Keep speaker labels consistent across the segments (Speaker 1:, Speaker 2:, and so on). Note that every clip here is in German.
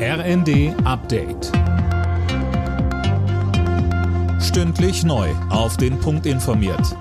Speaker 1: RND Update. Stündlich neu auf den Punkt informiert.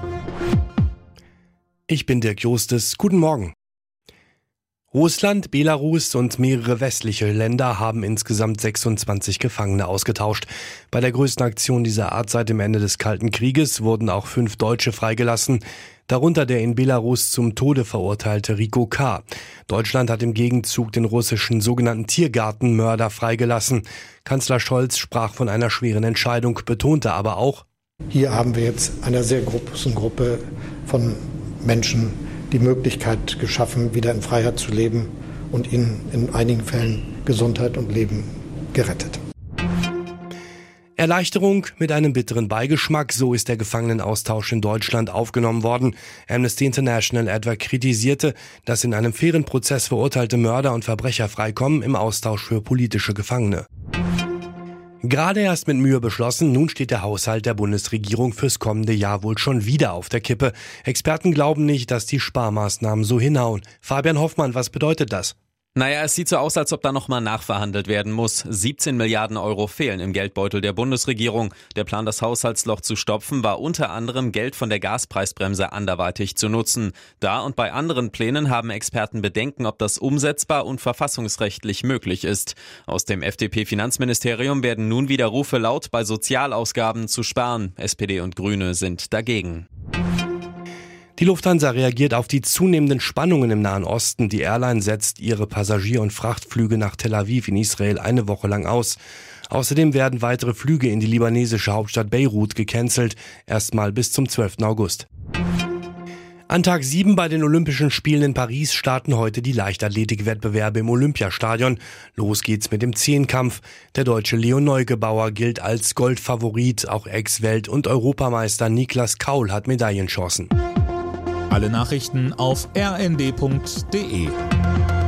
Speaker 2: Ich bin Dirk Jostes. Guten Morgen. Russland, Belarus und mehrere westliche Länder haben insgesamt 26 Gefangene ausgetauscht. Bei der größten Aktion dieser Art seit dem Ende des Kalten Krieges wurden auch 5 Deutsche freigelassen, darunter der in Belarus zum Tode verurteilte Rico K. Deutschland hat im Gegenzug den russischen sogenannten Tiergartenmörder freigelassen. Kanzler Scholz sprach von einer schweren Entscheidung, betonte aber auch:
Speaker 3: Hier haben wir jetzt einer sehr großen Gruppe von Menschen die Möglichkeit geschaffen, wieder in Freiheit zu leben und ihnen in einigen Fällen Gesundheit und Leben gerettet.
Speaker 2: Erleichterung mit einem bitteren Beigeschmack, so ist der Gefangenenaustausch in Deutschland aufgenommen worden. Amnesty International etwa kritisierte, dass in einem fairen Prozess verurteilte Mörder und Verbrecher freikommen im Austausch für politische Gefangene. Gerade erst mit Mühe beschlossen, nun steht der Haushalt der Bundesregierung fürs kommende Jahr wohl schon wieder auf der Kippe. Experten glauben nicht, dass die Sparmaßnahmen so hinhauen. Fabian Hoffmann, was bedeutet das?
Speaker 4: Naja, es sieht so aus, als ob da nochmal nachverhandelt werden muss. 17 Milliarden Euro fehlen im Geldbeutel der Bundesregierung. Der Plan, das Haushaltsloch zu stopfen, war unter anderem Geld von der Gaspreisbremse anderweitig zu nutzen. Da und bei anderen Plänen haben Experten Bedenken, ob das umsetzbar und verfassungsrechtlich möglich ist. Aus dem FDP-Finanzministerium werden nun wieder Rufe laut, bei Sozialausgaben zu sparen. SPD und Grüne sind dagegen.
Speaker 2: Die Lufthansa reagiert auf die zunehmenden Spannungen im Nahen Osten. Die Airline setzt ihre Passagier- und Frachtflüge nach Tel Aviv in Israel eine Woche lang aus. Außerdem werden weitere Flüge in die libanesische Hauptstadt Beirut gecancelt, erstmal bis zum 12. August. An Tag 7 bei den Olympischen Spielen in Paris starten heute die Leichtathletikwettbewerbe im Olympiastadion. Los geht's mit dem Zehnkampf. Der Deutsche Leon Neugebauer gilt als Goldfavorit. Auch Ex-Welt- und Europameister Niklas Kaul hat Medaillenchancen.
Speaker 1: Alle Nachrichten auf rnd.de.